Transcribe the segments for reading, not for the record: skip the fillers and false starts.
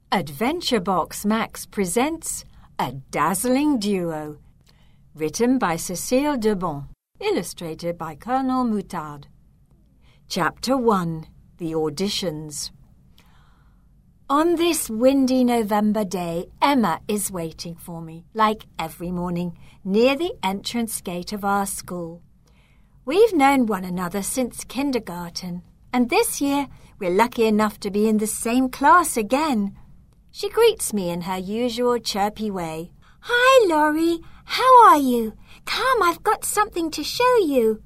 Adventure Box Max presents A Dazzling Duo, written by Cécile Debon, illustrated by Colonel Moutard. Chapter 1, The Auditions. On this windy November day, Emma is waiting for me, like every morning, near the entrance gate of our school. We've known one another since kindergarten, and this year we're lucky enough to be in the same class again. She greets me in her usual chirpy way. "Hi, Laurie. How are you? Come, I've got something to show you."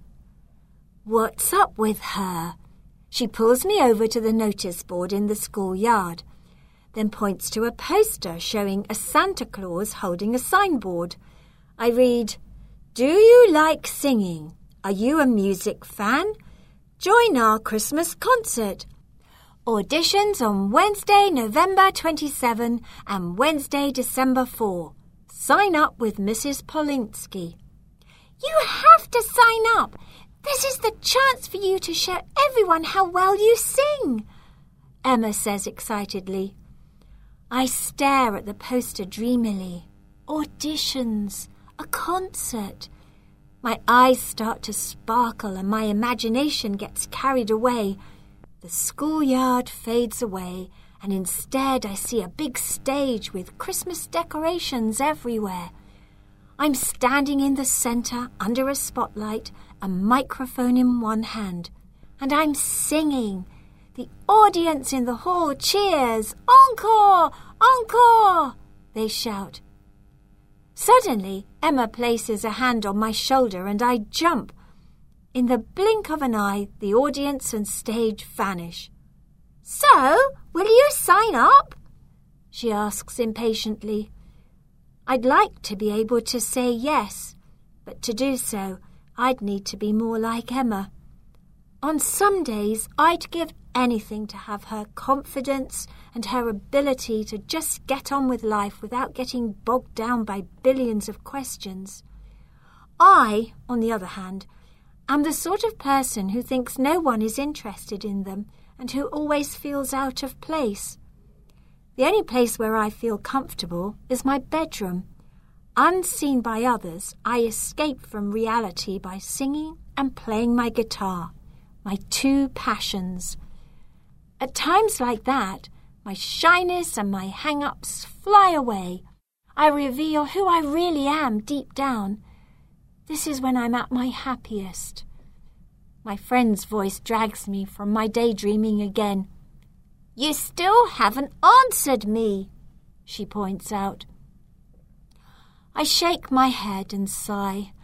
What's up with her? She pulls me over to the notice board in the schoolyard, then points to a poster showing a Santa Claus holding a signboard. I read, "Do you like singing? Are you a music fan? Join our Christmas concert. Auditions on Wednesday, November 27 and Wednesday, December 4. Sign up with Mrs. Polinsky." "You have to sign up. This is the chance for you to show everyone how well you sing," Emma says excitedly. I stare at the poster dreamily. Auditions, a concert. My eyes start to sparkle and my imagination gets carried away. The schoolyard fades away, and instead I see a big stage with Christmas decorations everywhere. I'm standing in the center under a spotlight, a microphone in one hand, and I'm singing. The audience in the hall cheers. "Encore! Encore!" they shout. Suddenly, Emma places a hand on my shoulder and I jump. In the blink of an eye, the audience and stage vanish. "So, will you sign up?" she asks impatiently. I'd like to be able to say yes, but to do so, I'd need to be more like Emma. On some days, I'd give anything to have her confidence and her ability to just get on with life without getting bogged down by billions of questions. I, on the other hand, am the sort of person who thinks no one is interested in them and who always feels out of place. The only place where I feel comfortable is my bedroom. Unseen by others, I escape from reality by singing and playing my guitar, my two passions. At times like that, my shyness and my hang-ups fly away. I reveal who I really am deep down. This is when I'm at my happiest. My friend's voice drags me from my daydreaming again. "You still haven't answered me," she points out. I shake my head and sigh.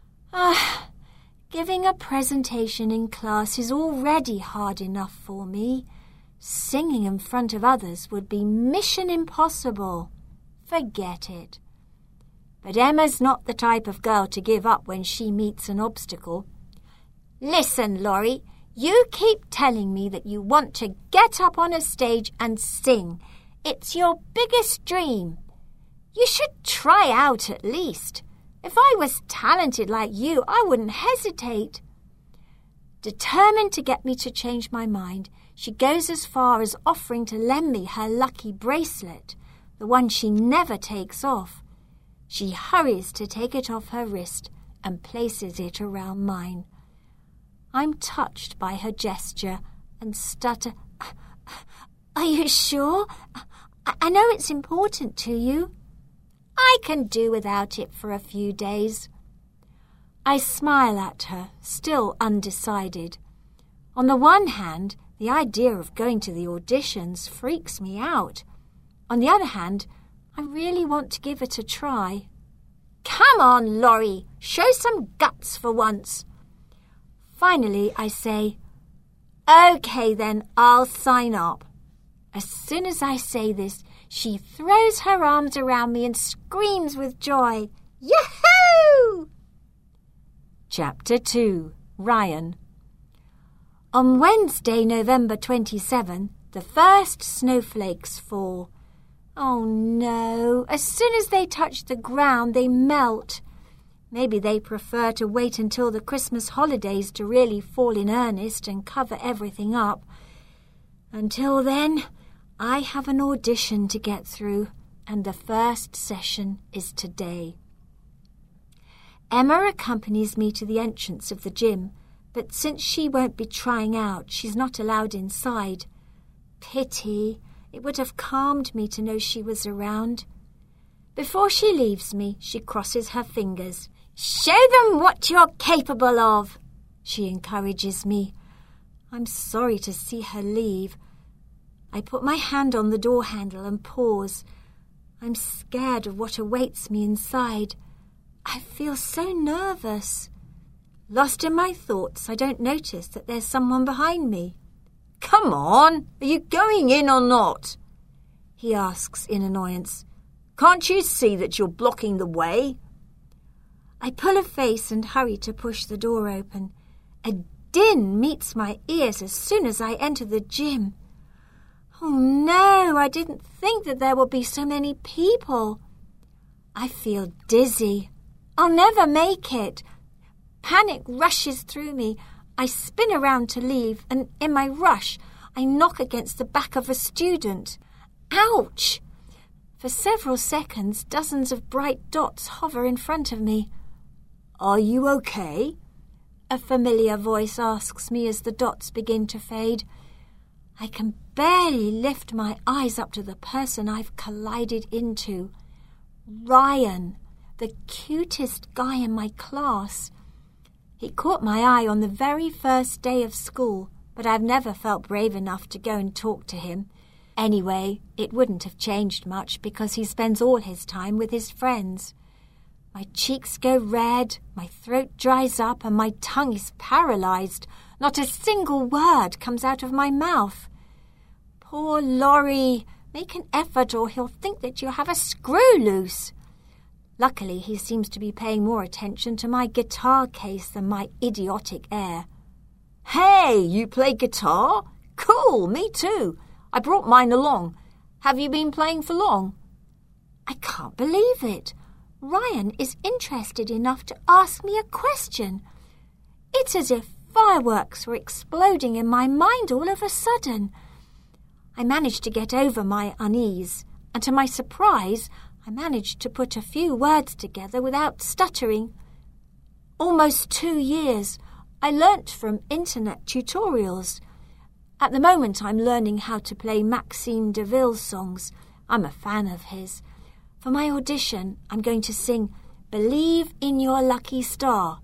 Giving a presentation in class is already hard enough for me. Singing in front of others would be mission impossible. Forget it. But Emma's not the type of girl to give up when she meets an obstacle. "Listen, Laurie, you keep telling me that you want to get up on a stage and sing. It's your biggest dream. You should try out at least. If I was talented like you, I wouldn't hesitate." Determined to get me to change my mind, she goes as far as offering to lend me her lucky bracelet, the one she never takes off. She hurries to take it off her wrist and places it around mine. I'm touched by her gesture and stutter. "Are you sure? I know it's important to you." "I can do without it for a few days." I smile at her, still undecided. On the one hand, the idea of going to the auditions freaks me out. On the other hand, I really want to give it a try. "Come on, Laurie, show some guts for once." Finally, I say, "Okay then, I'll sign up." As soon as I say this, she throws her arms around me and screams with joy. "Yahoo!" Chapter 2, Ryan. On Wednesday, November 27, the first snowflakes fall. Oh no, as soon as they touch the ground, they melt. Maybe they prefer to wait until the Christmas holidays to really fall in earnest and cover everything up. Until then, I have an audition to get through, and the first session is today. Emma accompanies me to the entrance of the gym, but since she won't be trying out, she's not allowed inside. Pity. It would have calmed me to know she was around. Before she leaves me, she crosses her fingers. "Show them what you're capable of," she encourages me. I'm sorry to see her leave. I put my hand on the door handle and pause. I'm scared of what awaits me inside. I feel so nervous. Lost in my thoughts, I don't notice that there's someone behind me. "Come on, are you going in or not?" he asks in annoyance. "Can't you see that you're blocking the way?" I pull a face and hurry to push the door open. A din meets my ears as soon as I enter the gym. Oh no, I didn't think that there would be so many people. I feel dizzy. I'll never make it. Panic rushes through me. I spin around to leave, and in my rush, I knock against the back of a student. Ouch! For several seconds, dozens of bright dots hover in front of me. "Are you okay?" a familiar voice asks me as the dots begin to fade. I can barely lift my eyes up to the person I've collided into. Ryan, the cutest guy in my class. He caught my eye on the very first day of school, but I've never felt brave enough to go and talk to him. Anyway, it wouldn't have changed much because he spends all his time with his friends. My cheeks go red, my throat dries up, and my tongue is paralyzed. Not a single word comes out of my mouth. Poor Laurie, make an effort or he'll think that you have a screw loose. Luckily, he seems to be paying more attention to my guitar case than my idiotic air. "Hey, you play guitar? Cool, me too. I brought mine along. Have you been playing for long?" I can't believe it. Ryan is interested enough to ask me a question. It's as if fireworks were exploding in my mind all of a sudden. I managed to get over my unease, and to my surprise, I managed to put a few words together without stuttering. Almost 2 years. I learnt from internet tutorials. At the moment I'm learning how to play Maxime DeVille's songs. I'm a fan of his. For my audition, I'm going to sing "Believe in Your Lucky Star."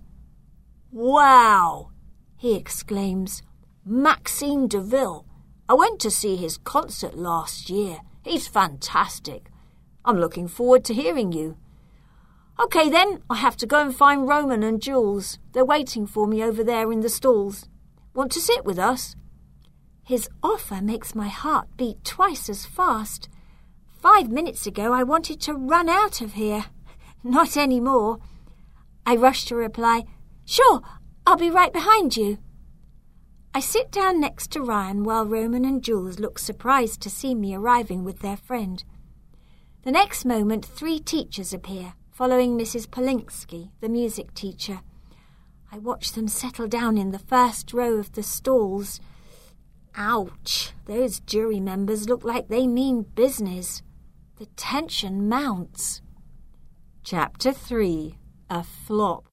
"Wow!" he exclaims. "Maxime DeVille. I went to see his concert last year. He's fantastic. I'm looking forward to hearing you." "Okay then, I have to go and find Roman and Jules. They're waiting for me over there in the stalls. Want to sit with us?" His offer makes my heart beat twice as fast. 5 minutes ago I wanted to run out of here. Not anymore. I rush to reply, "Sure, I'll be right behind you." I sit down next to Ryan while Roman and Jules look surprised to see me arriving with their friend. The next moment 3 teachers appear, following Mrs. Polinsky, the music teacher. I watch them settle down in the first row of the stalls. Ouch! Those jury members look like they mean business. The tension mounts. Chapter 3. A Flop.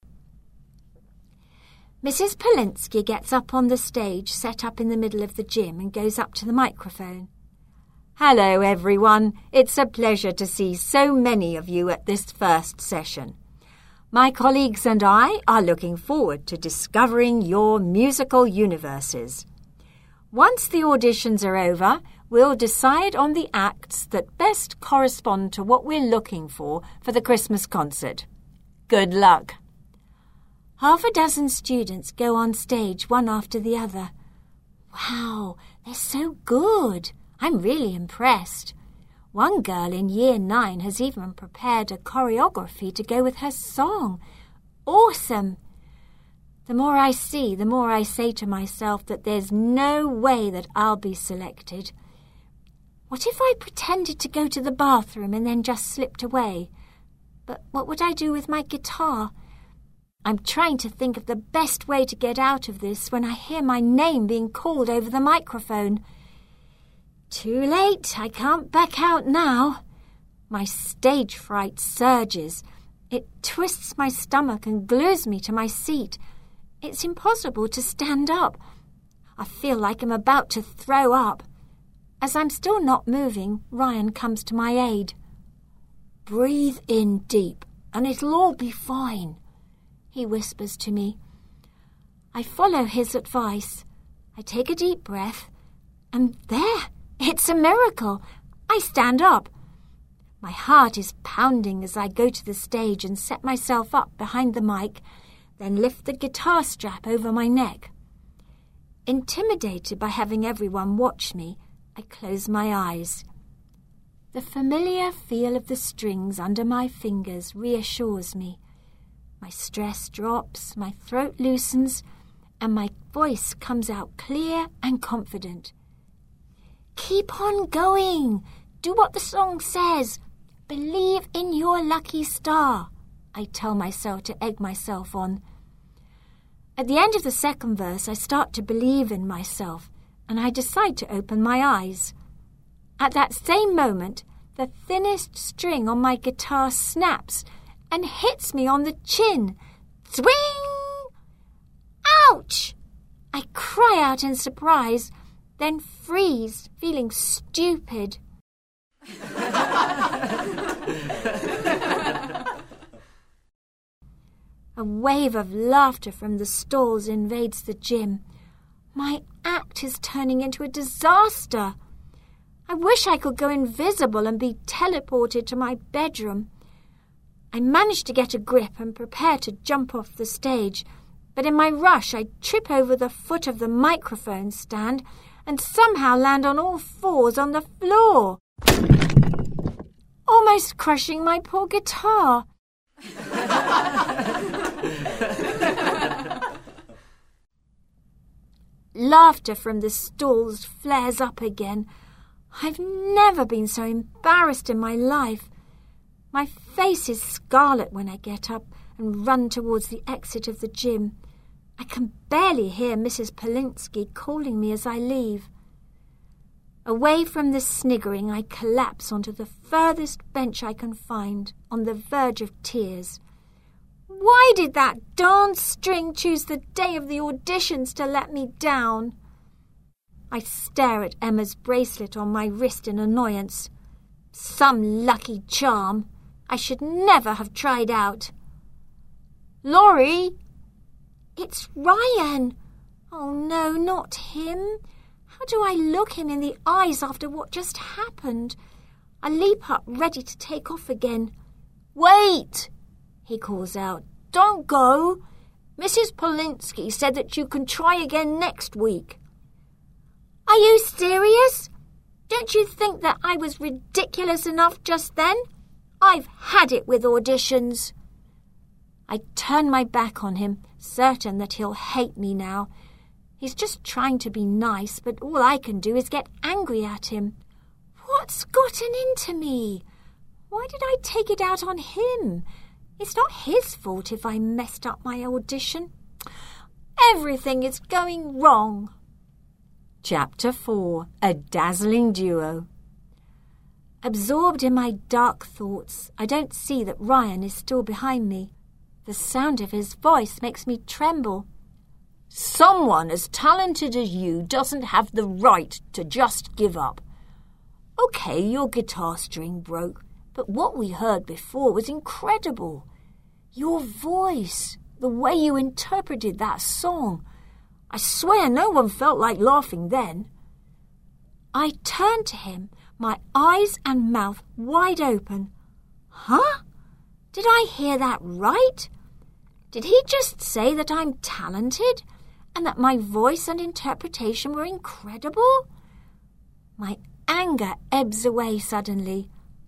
Mrs. Polinsky gets up on the stage set up in the middle of the gym and goes up to the microphone. "Hello, everyone. It's a pleasure to see so many of you at this first session. My colleagues and I are looking forward to discovering your musical universes. Once the auditions are over, we'll decide on the acts that best correspond to what we're looking for the Christmas concert. Good luck." Half a dozen students go on stage one after the other. Wow, they're so good. I'm really impressed. One girl in Year 9 has even prepared a choreography to go with her song. Awesome! The more I see, the more I say to myself that there's no way that I'll be selected. What if I pretended to go to the bathroom and then just slipped away? But what would I do with my guitar? I'm trying to think of the best way to get out of this when I hear my name being called over the microphone. Too late, I can't back out now. My stage fright surges. It twists my stomach and glues me to my seat. It's impossible to stand up. I feel like I'm about to throw up. As I'm still not moving, Ryan comes to my aid. "Breathe in deep, and it'll all be fine," he whispers to me. I follow his advice. I take a deep breath, and there, it's a miracle. I stand up. My heart is pounding as I go to the stage and set myself up behind the mic, then lift the guitar strap over my neck. Intimidated by having everyone watch me, I close my eyes. The familiar feel of the strings under my fingers reassures me. My stress drops, my throat loosens, and my voice comes out clear and confident. "Keep on going. Do what the song says. Believe in your lucky star," I tell myself to egg myself on. At the end of the second verse, I start to believe in myself, and I decide to open my eyes. At that same moment, the thinnest string on my guitar snaps and hits me on the chin. Swing! Ouch! I cry out in surprise, then freeze, feeling stupid. A wave of laughter from the stalls invades the gym. My act is turning into a disaster. I wish I could go invisible and be teleported to my bedroom. I manage to get a grip and prepare to jump off the stage, but in my rush I trip over the foot of the microphone stand and somehow land on all fours on the floor, almost crushing my poor guitar. Laughter from the stalls flares up again. I've never been so embarrassed in my life. My face is scarlet when I get up and run towards the exit of the gym. I can barely hear Mrs. Polinsky calling me as I leave. Away from the sniggering, I collapse onto the furthest bench I can find, on the verge of tears. Why did that darn string choose the day of the auditions to let me down? I stare at Emma's bracelet on my wrist in annoyance. Some lucky charm. I should never have tried out. "Laurie!" "It's Ryan!" "Oh no, not him. How do I look him in the eyes after what just happened?" I leap up, ready to take off again. "Wait!" he calls out. "Don't go. Mrs. Polinsky said that you can try again next week." "Are you serious? Don't you think that I was ridiculous enough just then? I've had it with auditions." I turn my back on him, certain that he'll hate me now. He's just trying to be nice, but all I can do is get angry at him. What's gotten into me? Why did I take it out on him? It's not his fault if I messed up my audition. Everything is going wrong. Chapter 4. A Dazzling Duo. Absorbed in my dark thoughts, I don't see that Ryan is still behind me. The sound of his voice makes me tremble. "Someone as talented as you doesn't have the right to just give up. Okay, your guitar string broke, but what we heard before was incredible. Your voice, the way you interpreted that song. I swear no one felt like laughing then." I turned to him, my eyes and mouth wide open. Huh? Did I hear that right? Did he just say that I'm talented and that my voice and interpretation were incredible? My anger ebbs away suddenly.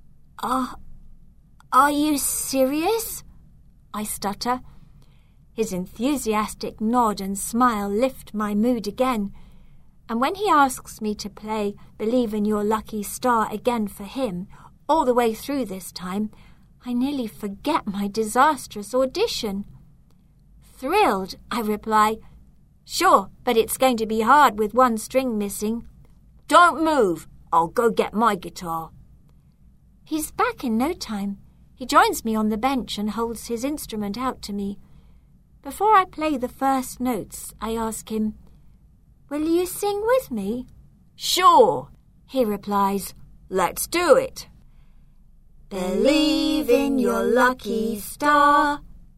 Are you serious?" I stutter. His enthusiastic nod and smile lift my mood again, and when he asks me to play Believe in Your Lucky Star again for him, all the way through this time, I nearly forget my disastrous audition. Thrilled, I reply, "Sure, but it's going to be hard with one string missing." "Don't move. I'll go get my guitar." He's back in no time. He joins me on the bench and holds his instrument out to me. Before I play the first notes, I ask him, "Will you sing with me?" "Sure," he replies. "Let's do it." "Believe in your lucky star."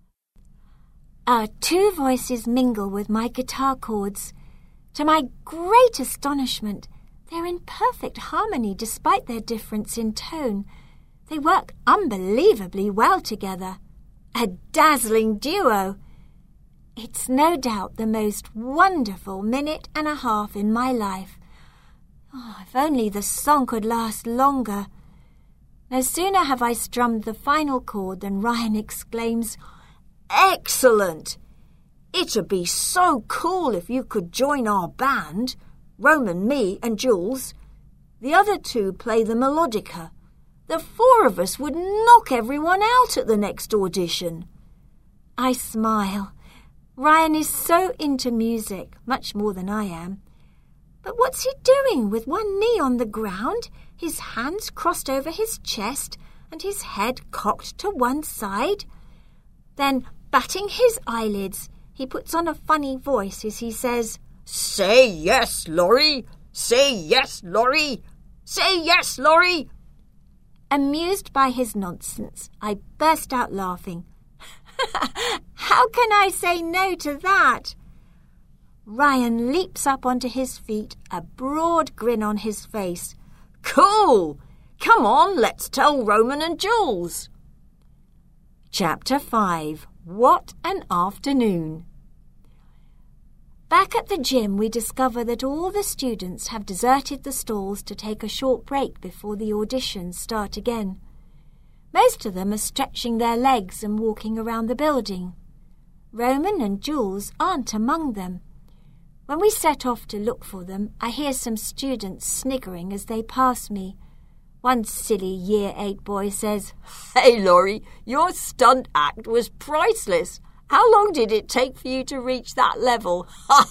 Our two voices mingle with my guitar chords. To my great astonishment, they're in perfect harmony despite their difference in tone. They work unbelievably well together. A dazzling duo. It's no doubt the most wonderful minute and a half in my life. Oh, if only the song could last longer. No sooner have I strummed the final chord than Ryan exclaims, "Excellent! It'd be so cool if you could join our band, Roman, me and Jules. The other two play the melodica. The four of us would knock everyone out at the next audition." I smile. Ryan is so into music, much more than I am. But what's he doing with one knee on the ground, his hands crossed over his chest, and his head cocked to one side? Then, batting his eyelids, he puts on a funny voice as he says, "Say yes, Laurie! Say yes, Laurie! Say yes, Laurie!" Amused by his nonsense, I burst out laughing. How can I say no to that? Ryan leaps up onto his feet, a broad grin on his face. "Cool! Come on, let's tell Roman and Jules." Chapter 5. What an Afternoon. Back at the gym, we discover that all the students have deserted the stalls to take a short break before the auditions start again. Most of them are stretching their legs and walking around the building. Roman and Jules aren't among them. When we set off to look for them, I hear some students sniggering as they pass me. One silly Year 8 boy says, "Hey, Laurie, your stunt act was priceless. How long did it take for you to reach that level?"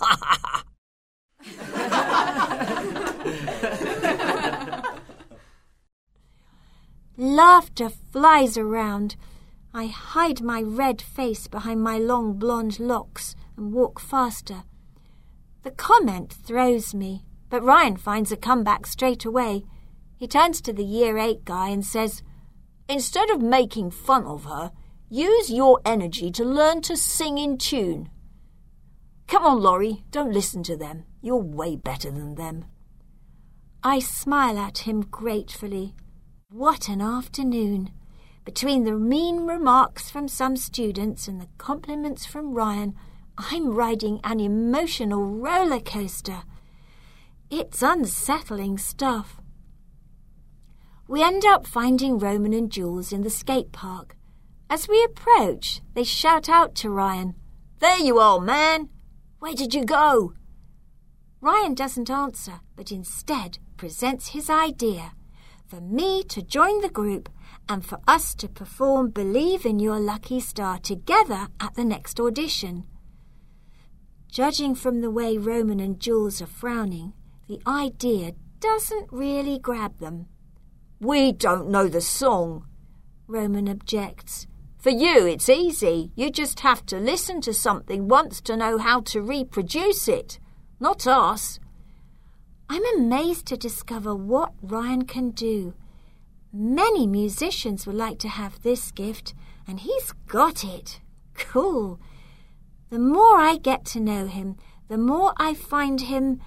Laughter flies around. I hide my red face behind my long blonde locks and walk faster. The comment throws me, but Ryan finds a comeback straight away. He turns to the Year 8 guy and says, "Instead of making fun of her, use your energy to learn to sing in tune." "Come on, Laurie, don't listen to them. You're way better than them." I smile at him gratefully. What an afternoon! Between the mean remarks from some students and the compliments from Ryan, I'm riding an emotional roller coaster. It's unsettling stuff. We end up finding Roman and Jules in the skate park. As we approach, they shout out to Ryan, "There you are, man! Where did you go?" Ryan doesn't answer, but instead presents his idea for me to join the group and for us to perform Believe in Your Lucky Star together at the next audition. Judging from the way Roman and Jules are frowning, the idea doesn't really grab them. "We don't know the song," Roman objects. "For you, it's easy. You just have to listen to something once to know how to reproduce it. Not us." I'm amazed to discover what Ryan can do. Many musicians would like to have this gift, and he's got it. Cool. The more I get to know him, the more I find him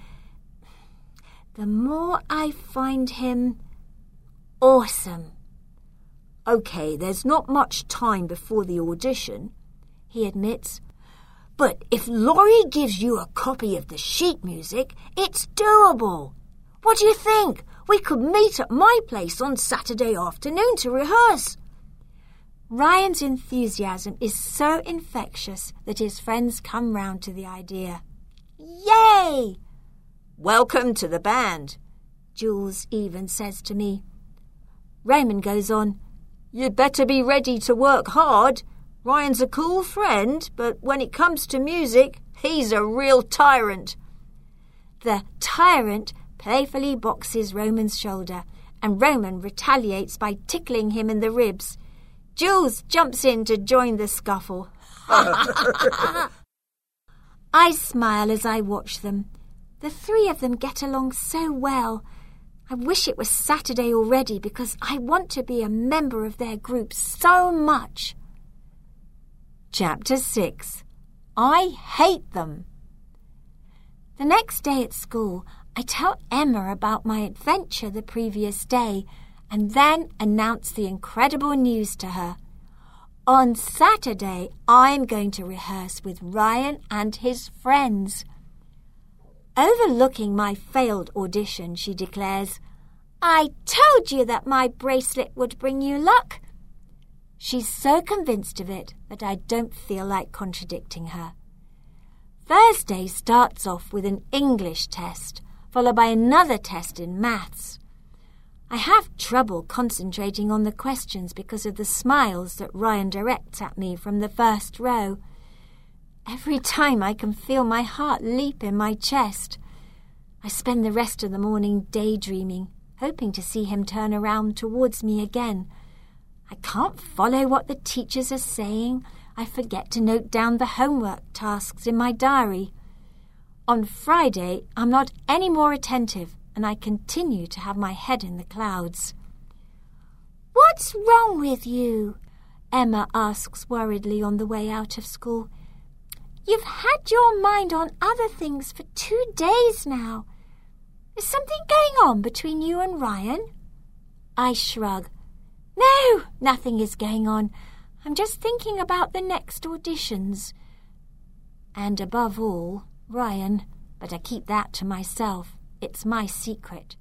awesome. "Okay, there's not much time before the audition," he admits. "But if Laurie gives you a copy of the sheet music, it's doable. What do you think? We could meet at my place on Saturday afternoon to rehearse." Ryan's enthusiasm is so infectious that his friends come round to the idea. "Yay!" "Welcome to the band," Jules even says to me. Roman goes on, "You'd better be ready to work hard. Ryan's a cool friend, but when it comes to music, he's a real tyrant." The tyrant playfully boxes Roman's shoulder, and Roman retaliates by tickling him in the ribs. Jules jumps in to join the scuffle. I smile as I watch them. The three of them get along so well. I wish it was Saturday already because I want to be a member of their group so much. Chapter 6. I hate them. The next day at school, I tell Emma about my adventure the previous day and then announce the incredible news to her. On Saturday, I'm going to rehearse with Ryan and his friends. Overlooking my failed audition, she declares, "I told you that my bracelet would bring you luck." She's so convinced of it that I don't feel like contradicting her. Thursday starts off with an English test, followed by another test in maths. I have trouble concentrating on the questions because of the smiles that Ryan directs at me from the first row. Every time I can feel my heart leap in my chest. I spend the rest of the morning daydreaming, hoping to see him turn around towards me again. I can't follow what the teachers are saying. I forget to note down the homework tasks in my diary. On Friday, I'm not any more attentive, and I continue to have my head in the clouds. "What's wrong with you?" Emma asks worriedly on the way out of school. "You've had your mind on other things for 2 days now. Is something going on between you and Ryan?" I shrug. "No, nothing is going on. I'm just thinking about the next auditions. And above all, Ryan, but I keep that to myself. It's my secret."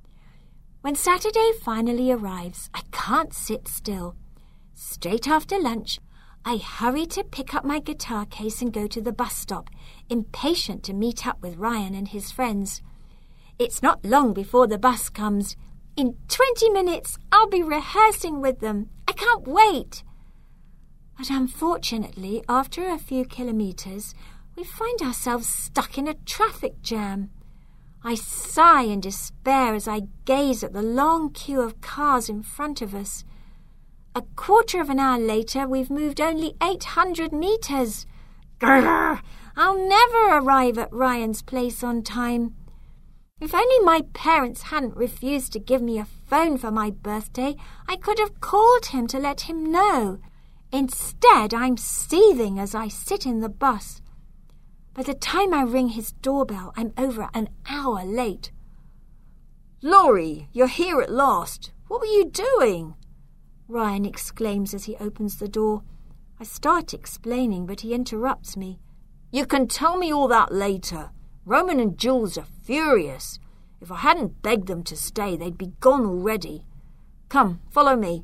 When Saturday finally arrives, I can't sit still. Straight after lunch, I hurry to pick up my guitar case and go to the bus stop, impatient to meet up with Ryan and his friends. It's not long before the bus comes. In 20 minutes, I'll be rehearsing with them. I can't wait. But unfortunately, after a few kilometres, we find ourselves stuck in a traffic jam. I sigh in despair as I gaze at the long queue of cars in front of us. A quarter of an hour later, we've moved only 800 metres. Grrr! I'll never arrive at Ryan's place on time. If only my parents hadn't refused to give me a phone for my birthday, I could have called him to let him know. Instead, I'm seething as I sit in the bus. By the time I ring his doorbell, I'm over an hour late. "Laurie, you're here at last. What were you doing?" Ryan exclaims as he opens the door. I start explaining, but he interrupts me. "You can tell me all that later. Roman and Jules are furious. If I hadn't begged them to stay, they'd be gone already. Come, follow me."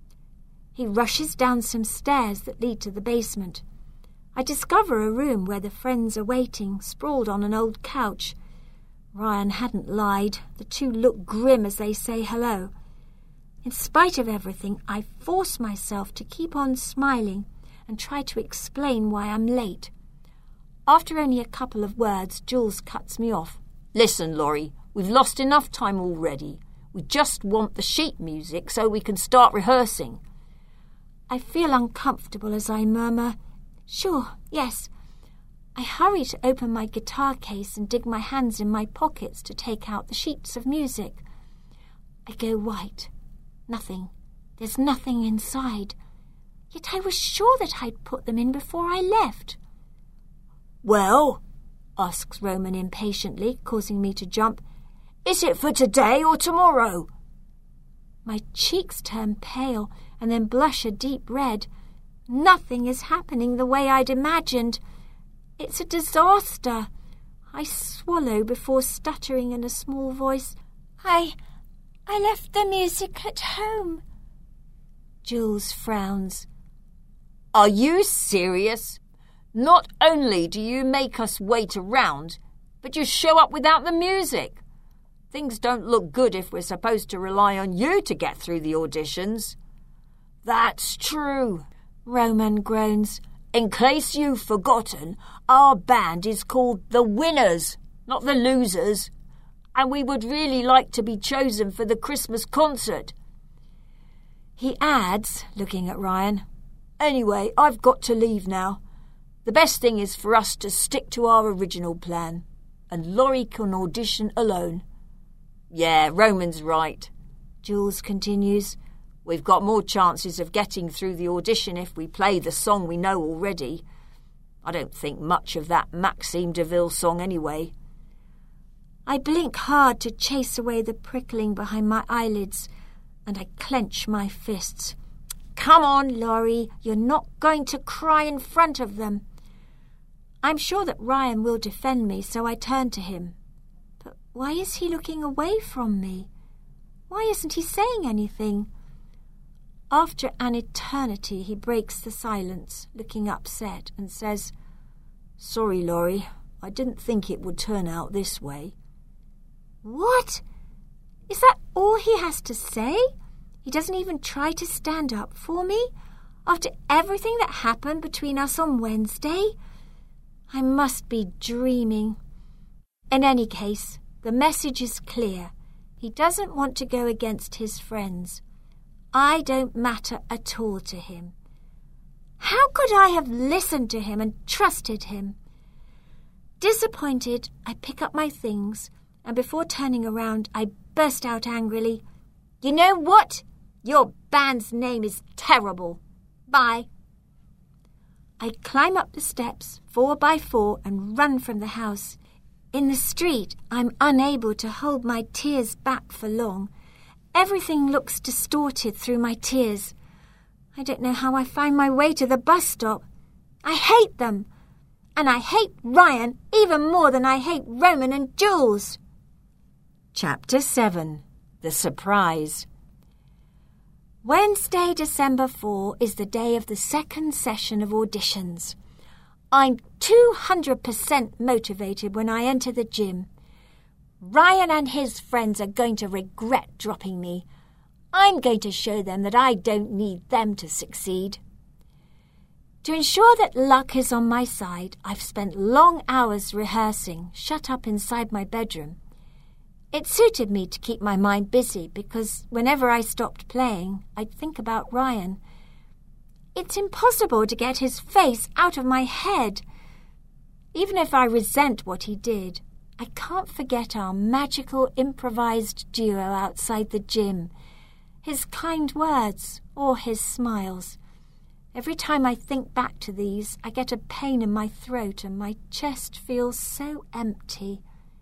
He rushes down some stairs that lead to the basement. I discover a room where the friends are waiting, sprawled on an old couch. Ryan hadn't lied. The two look grim as they say hello. In spite of everything, I force myself to keep on smiling and try to explain why I'm late. After only a couple of words, Jules cuts me off. "Listen, Laurie, we've lost enough time already. We just want the sheet music so we can start rehearsing." I feel uncomfortable as I murmur, "Sure, yes." I hurry to open my guitar case and dig my hands in my pockets to take out the sheets of music. I go white. Nothing. There's nothing inside. Yet I was sure that I'd put them in before I left. "Well," asks Roman impatiently, causing me to jump, "is it for today or tomorrow?" My cheeks turn pale and then blush a deep red. Nothing is happening the way I'd imagined. It's a disaster. I swallow before stuttering in a small voice, I left the music at home." Jules frowns. "Are you serious? Not only do you make us wait around, but you show up without the music. Things don't look good if we're supposed to rely on you to get through the auditions." "That's true," Roman groans. "In case you've forgotten, our band is called the Winners, not the Losers. and we would really like to be chosen for the Christmas concert." He adds, looking at Ryan, "Anyway, I've got to leave now. The best thing is for us to stick to our original plan, and Laurie can audition alone." "Yeah, Roman's right," Jules continues. "We've got more chances of getting through the audition if we play the song we know already. I don't think much of that Maxime DeVille song anyway." I blink hard to chase away the prickling behind my eyelids, and I clench my fists. "Come on, Laurie, you're not going to cry in front of them." I'm sure that Ryan will defend me, so I turn to him. But why is he looking away from me? Why isn't he saying anything? After an eternity, he breaks the silence, looking upset, and says, "Sorry, Laurie, I didn't think it would turn out this way." What? Is that all he has to say? He doesn't even try to stand up for me? After everything that happened between us on Wednesday? I must be dreaming. In any case, the message is clear. He doesn't want to go against his friends. I don't matter at all to him. How could I have listened to him and trusted him? Disappointed, I pick up my things, and before turning around, I burst out angrily, "You know what? Your band's name is terrible. Bye." I climb up the steps 4 by 4 and run from the house. In the street, I'm unable to hold my tears back for long. Everything looks distorted through my tears. I don't know how I find my way to the bus stop. I hate them. And I hate Ryan even more than I hate Roman and Jules. Chapter 7. The Surprise. Wednesday, December 4 is the day of the second session of auditions. I'm 200% motivated when I enter the gym. Ryan and his friends are going to regret dropping me. I'm going to show them that I don't need them to succeed. To ensure that luck is on my side, I've spent long hours rehearsing, shut up inside my bedroom. It suited me to keep my mind busy because whenever I stopped playing, I'd think about Ryan. It's impossible to get his face out of my head. Even if I resent what he did, I can't forget our magical improvised duo outside the gym, his kind words or his smiles. Every time I think back to these, I get a pain in my throat and my chest feels so empty.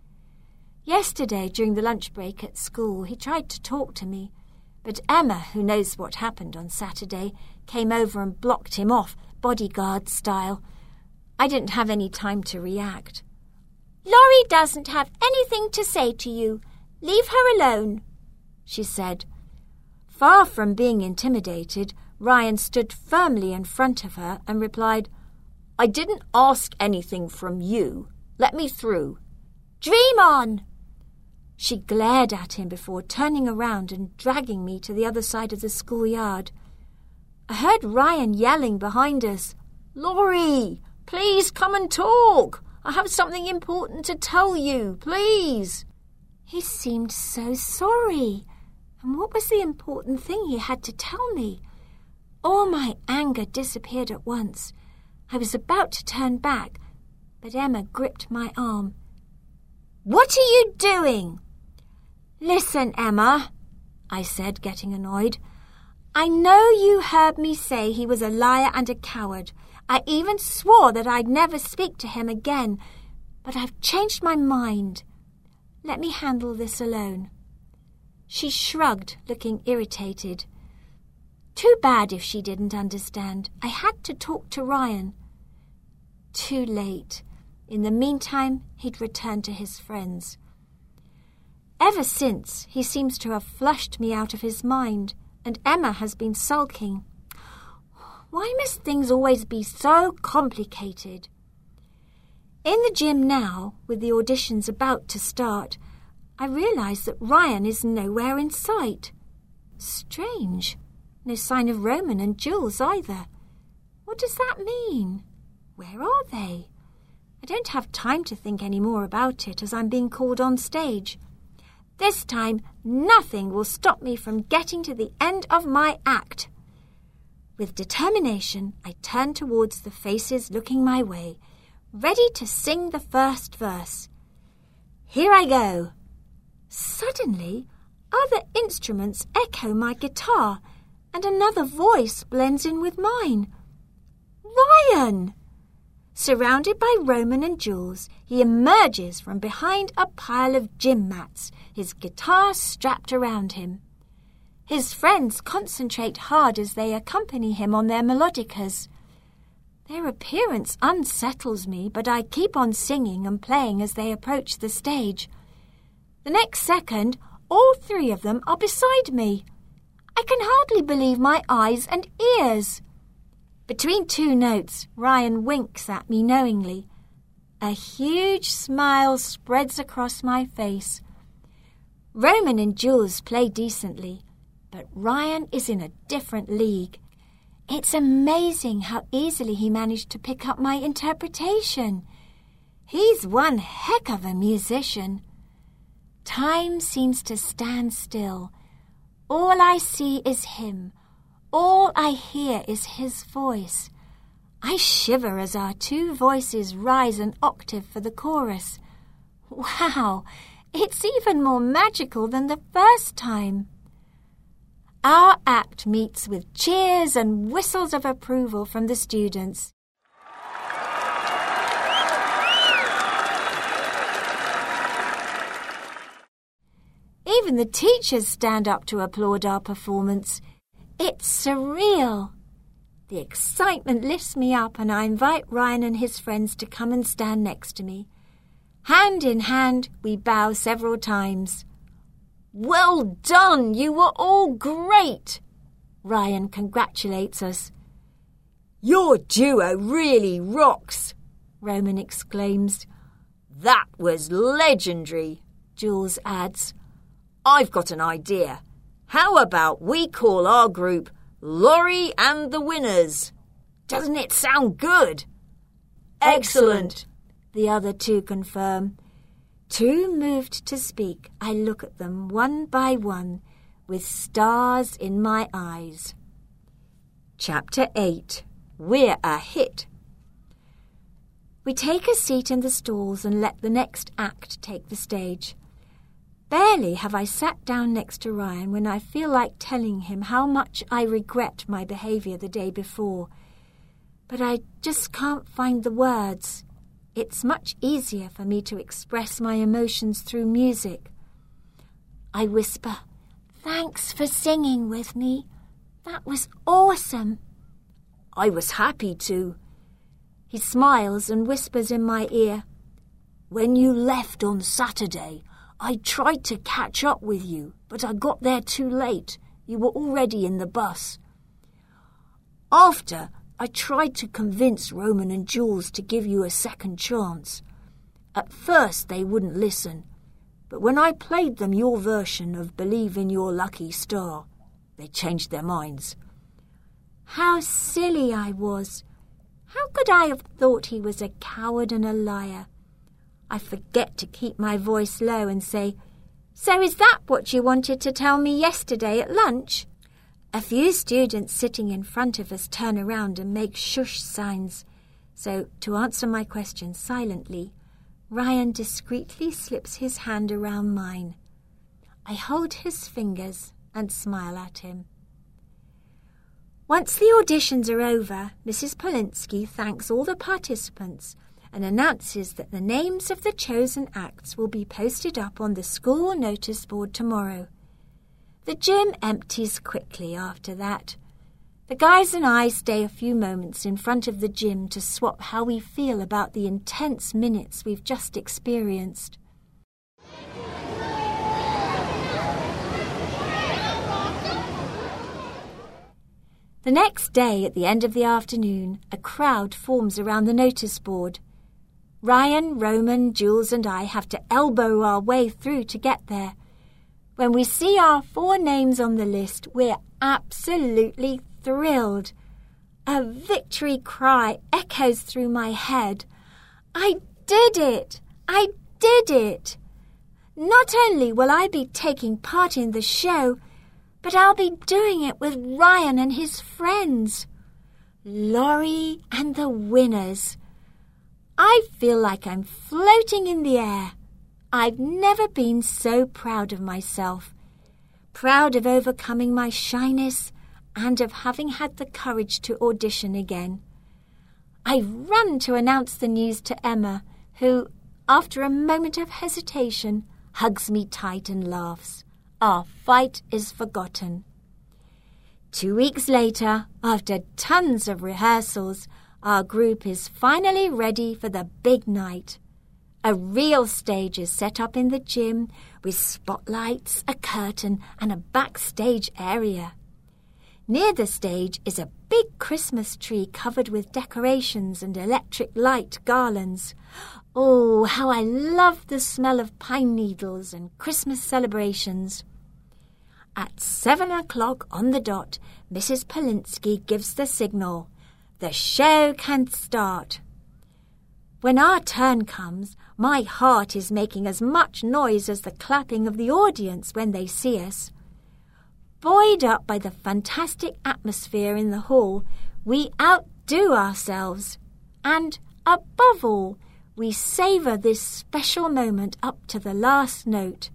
Yesterday, during the lunch break at school, he tried to talk to me, but Emma, who knows what happened on Saturday, came over and blocked him off, bodyguard style. I didn't have any time to react. "Laurie doesn't have anything to say to you. Leave her alone," she said. Far from being intimidated, Ryan stood firmly in front of her and replied, "I didn't ask anything from you. Let me through." "Dream on!" She glared at him before turning around and dragging me to the other side of the schoolyard. I heard Ryan yelling behind us, "Laurie, please come and talk. I have something important to tell you, please." He seemed so sorry. And what was the important thing he had to tell me? All my anger disappeared at once. I was about to turn back, but Emma gripped my arm. "What are you doing?" "Listen, Emma," I said, getting annoyed. "I know you heard me say he was a liar and a coward. I even swore that I'd never speak to him again, but I've changed my mind. Let me handle this alone." She shrugged, looking irritated. Too bad if she didn't understand. I had to talk to Ryan. Too late. In the meantime, he'd returned to his friends. Ever since, he seems to have flushed me out of his mind, and Emma has been sulking. Why must things always be so complicated? In the gym now, with the auditions about to start, I realise that Ryan is nowhere in sight. Strange. No sign of Roman and Jules either. What does that mean? Where are they? I don't have time to think any more about it as I'm being called on stage. This time, nothing will stop me from getting to the end of my act. With determination, I turn towards the faces looking my way, ready to sing the first verse. Here I go. Suddenly, other instruments echo my guitar, and another voice blends in with mine. Ryan! Surrounded by Roman and Jules, he emerges from behind a pile of gym mats, his guitar strapped around him. His friends concentrate hard as they accompany him on their melodicas. Their appearance unsettles me, but I keep on singing and playing as they approach the stage. The next second, all three of them are beside me. I can hardly believe my eyes and ears. Between two notes, Ryan winks at me knowingly. A huge smile spreads across my face. Roman and Jules play decently, but Ryan is in a different league. It's amazing how easily he managed to pick up my interpretation. He's one heck of a musician. Time seems to stand still. All I see is him. All I hear is his voice. I shiver as our two voices rise an octave for the chorus. Wow, it's even more magical than the first time. Our act meets with cheers and whistles of approval from the students. Even the teachers stand up to applaud our performance. It's surreal. The excitement lifts me up and I invite Ryan and his friends to come and stand next to me. Hand in hand, we bow several times. Well done, you were all great! Ryan congratulates us. Your duo really rocks, Roman exclaims. That was legendary, Jules adds. I've got an idea. How about we call our group Laurie and the Winners? Doesn't it sound good? Excellent, the other two confirm. Too moved to speak, I look at them one by one with stars in my eyes. Chapter 8. We're a hit. We take a seat in the stalls and let the next act take the stage. Barely have I sat down next to Ryan when I feel like telling him how much I regret my behaviour the day before. But I just can't find the words. It's much easier for me to express my emotions through music. I whisper, "Thanks for singing with me. That was awesome." "I was happy to." He smiles and whispers in my ear, "When you left on Saturday, I tried to catch up with you, but I got there too late. You were already in the bus. After, I tried to convince Roman and Jules to give you a second chance. At first, they wouldn't listen, but when I played them your version of Believe in Your Lucky Star, they changed their minds." How silly I was. How could I have thought he was a coward and a liar? I forget to keep my voice low and say, "So is that what you wanted to tell me yesterday at lunch?" A few students sitting in front of us turn around and make shush signs. So, to answer my question silently, Ryan discreetly slips his hand around mine. I hold his fingers and smile at him. Once the auditions are over, Mrs. Polinsky thanks all the participants and announces that the names of the chosen acts will be posted up on the school notice board tomorrow. The gym empties quickly after that. The guys and I stay a few moments in front of the gym to swap how we feel about the intense minutes we've just experienced. The next day, at the end of the afternoon, a crowd forms around the notice board. Ryan, Roman, Jules and I have to elbow our way through to get there. When we see our 4 names on the list, we're absolutely thrilled. A victory cry echoes through my head. I did it! I did it! Not only will I be taking part in the show, but I'll be doing it with Ryan and his friends. Laurie and the winners. I feel like I'm floating in the air. I've never been so proud of myself. Proud of overcoming my shyness and of having had the courage to audition again. I run to announce the news to Emma, who, after a moment of hesitation, hugs me tight and laughs. Our fight is forgotten. 2 weeks later, after tons of rehearsals, our group is finally ready for the big night. A real stage is set up in the gym with spotlights, a curtain, and a backstage area. Near the stage is a big Christmas tree covered with decorations and electric light garlands. Oh, how I love the smell of pine needles and Christmas celebrations. At 7 o'clock on the dot, Mrs. Polinsky gives the signal. The show can start. When our turn comes, my heart is making as much noise as the clapping of the audience when they see us. Buoyed up by the fantastic atmosphere in the hall, we outdo ourselves. And, above all, we savour this special moment up to the last note.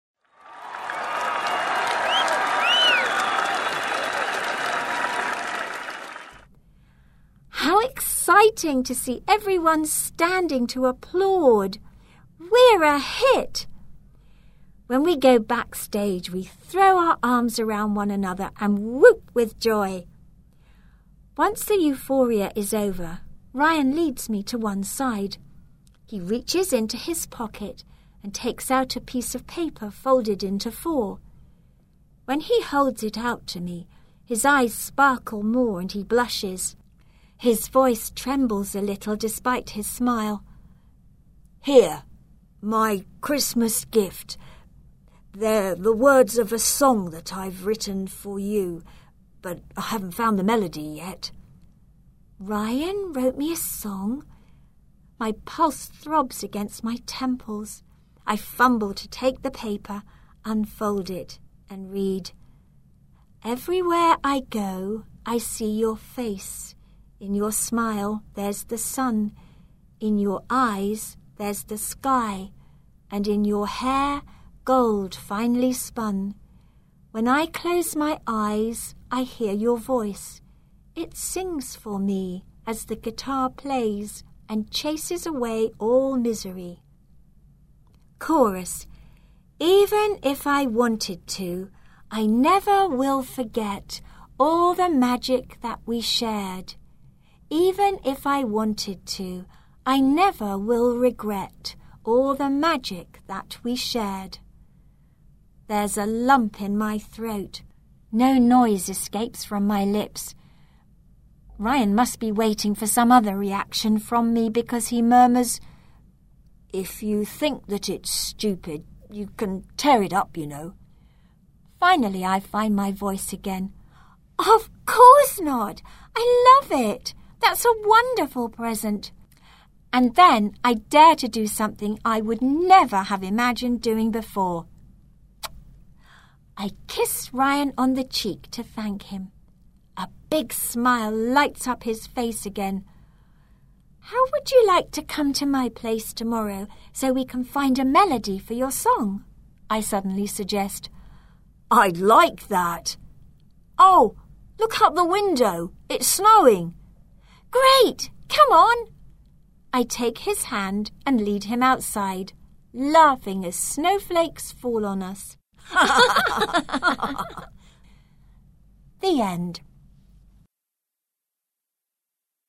How exciting to see everyone standing to applaud. We're a hit. When we go backstage, we throw our arms around one another and whoop with joy. Once the euphoria is over, Ryan leads me to one side. He reaches into his pocket and takes out a piece of paper folded into 4. When he holds it out to me, his eyes sparkle more and he blushes. His voice trembles a little despite his smile. Here, my Christmas gift. They're the words of a song that I've written for you, but I haven't found the melody yet. Ryan wrote me a song? My pulse throbs against my temples. I fumble to take the paper, unfold it, and read. Everywhere I go, I see your face. In your smile, there's the sun. In your eyes, there's the sky. And in your hair, gold finely spun. When I close my eyes, I hear your voice. It sings for me as the guitar plays and chases away all misery. Chorus. Even if I wanted to, I never will forget all the magic that we shared. Even if I wanted to, I never will regret all the magic that we shared. There's a lump in my throat. No noise escapes from my lips. Ryan must be waiting for some other reaction from me because he murmurs, If you think that it's stupid, you can tear it up, you know. Finally, I find my voice again. Of course not. I love it. That's a wonderful present. And then I dare to do something I would never have imagined doing before. I kiss Ryan on the cheek to thank him. A big smile lights up his face again. How would you like to come to my place tomorrow so we can find a melody for your song? I suddenly suggest. I'd like that. Oh, look out the window. It's snowing. Great! Come on! I take his hand and lead him outside, laughing as snowflakes fall on us. The end.